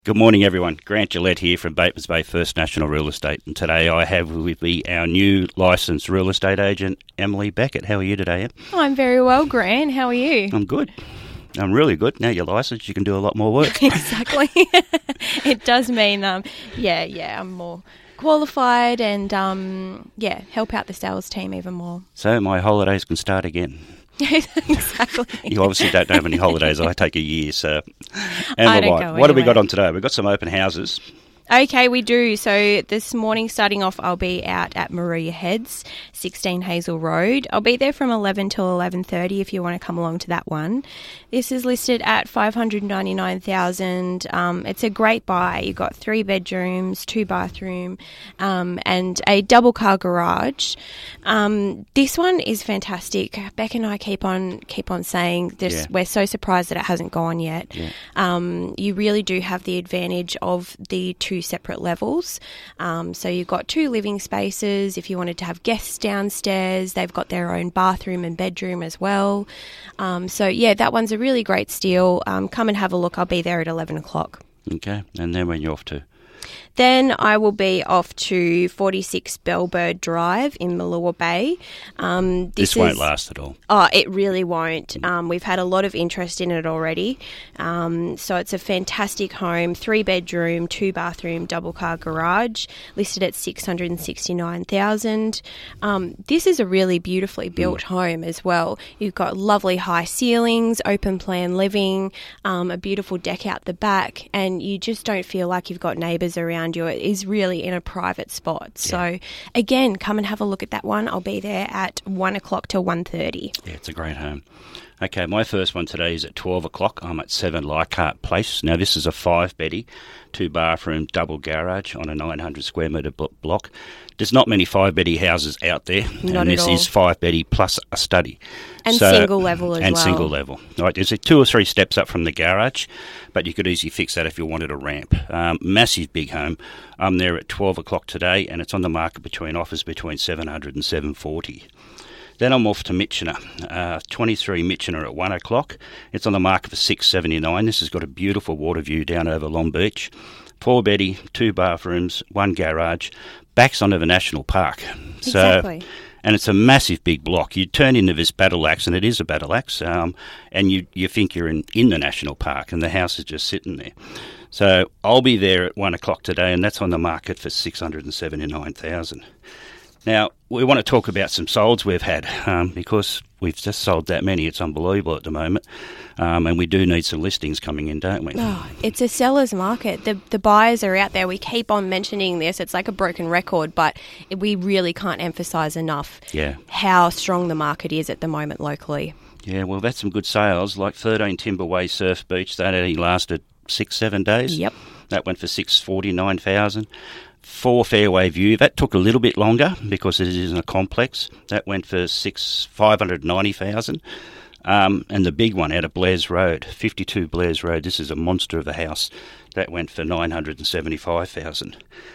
Good morning, everyone. Grant Gillette here from Batemans Bay First National Real Estate, and today I have with me our new licensed real estate agent, Emily Beckett. How are you today, Em? I'm very well, Grant. How are you? I'm good. I'm really good. Now you're licensed, you can do a lot more work. Exactly. It does mean, I'm more qualified and, help out the sales team even more. So my holidays can start again. Exactly. You obviously don't have any holidays. I take a year, so... I don't go what have we anywhere. got on today? We've got some open houses. Okay, we do. So this morning, starting off, I'll be out at Maria Heads, 16 Hazel Road. I'll be there from 11 till 11:30 if you want to come along to that one. This is listed at $599,000. It's a great buy. You've got 3 bedrooms, 2 bathroom, and a double car garage. This one is fantastic. Beck and I keep on saying this. Yeah. We're so surprised that it hasn't gone yet. Yeah. You really do have the advantage of the 2 separate levels. So you've got 2 living spaces. If you wanted to have guests downstairs, they've got their own bathroom and bedroom as well. That one's a really great steal. Come and have a look. I'll be there at 11 o'clock. Okay, and then when you're off to? Then I will be off to 46 Bellbird Drive in Malua Bay. This won't last at all. Oh, it really won't. We've had a lot of interest in it already. So it's a fantastic home, 3 bedroom, 2 bathroom, double car garage, listed at $669,000. This is a really beautifully built home as well. You've got lovely high ceilings, open plan living, a beautiful deck out the back, and you just don't feel like you've got neighbours around you. It is really in a private spot. Yeah. So again, come and have a look at that one. I'll be there at 1 o'clock till 1:30. Yeah, it's a great home. Okay, my first one today is at 12 o'clock. I'm at 7 Leichhardt Place. Now, this is a 5-beddy, 2 bathroom, double garage on a 900 square metre block. There's not many 5-beddy houses out there. Not and at this all. is 5-beddy plus a study. And single level as and well. single level. Right, there's 2 or 3 steps up from the garage, but you could easily fix that if you wanted a ramp. Massive big home. I'm there at 12 o'clock today, and it's on the market offers between 700 and 740. Then I'm off to Mitchener, 23 Mitchener at 1 o'clock. It's on the market for $679. This has got a beautiful water view down over Long Beach. 4-beddy, 2 bathrooms, 1 garage. Backs onto the national park. Exactly. And it's a massive big block. You turn into this battle axe, and it is a battle axe, and you think you're in the national park, and the house is just sitting there. So I'll be there at 1 o'clock today, and that's on the market for $679,000. Now, we want to talk about some solds we've had because we've just sold that many. It's unbelievable at the moment. And we do need some listings coming in, don't we? Oh, it's a seller's market. The buyers are out there. We keep on mentioning this. It's like a broken record, but we really can't emphasise enough how strong the market is at the moment locally. Yeah, well, that's some good sales. Like 13 Timberway Surf Beach, that only lasted 6-7 days. Yep. That went for $649,000. 4 Fairway View, that took a little bit longer because it is in a complex. That went for $590,000. And the big one out of Blair's Road, 52 Blair's Road, this is a monster of a house. That went for $975,000.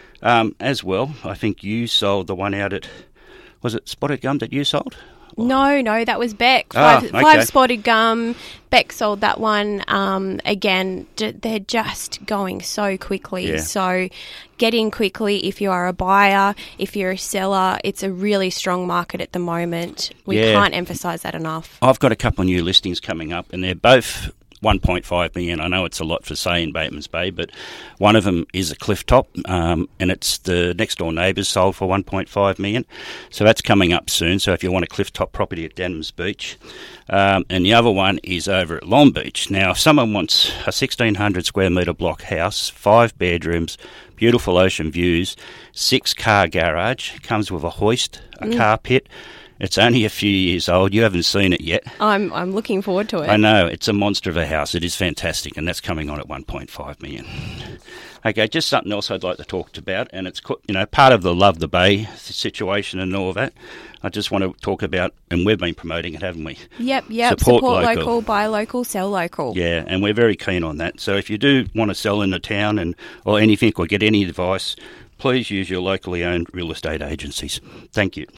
As well, I think you sold the one out at, was it Spotted Gum that you sold? No, that was Beck. Okay. 5 Spotted Gum. Beck sold that one. Again, they're just going so quickly. Yeah. So get in quickly if you are a buyer. If you're a seller, it's a really strong market at the moment. We can't emphasise that enough. I've got a couple of new listings coming up, and they're both 1.5 million. I know it's a lot for say in Batemans Bay, but one of them is a cliff top, and it's the next door neighbours sold for 1.5 million. So that's coming up soon. So if you want a cliff top property at Denham's Beach, and the other one is over at Long Beach. Now, if someone wants a 1,600 square metre block house, 5 bedrooms, beautiful ocean views, 6-car garage, comes with a hoist, a car pit. It's only a few years old. You haven't seen it yet. I'm looking forward to it. I know. It's a monster of a house. It is fantastic, and that's coming on at 1.5 million. Okay, just something else I'd like to talk about, and it's part of the Love the Bay situation and all of that. I just want to talk about, and we've been promoting it, haven't we? Yep. Support local, buy local, sell local. Yeah, and we're very keen on that. So if you do want to sell in the town or anything or get any advice, please use your locally owned real estate agencies. Thank you.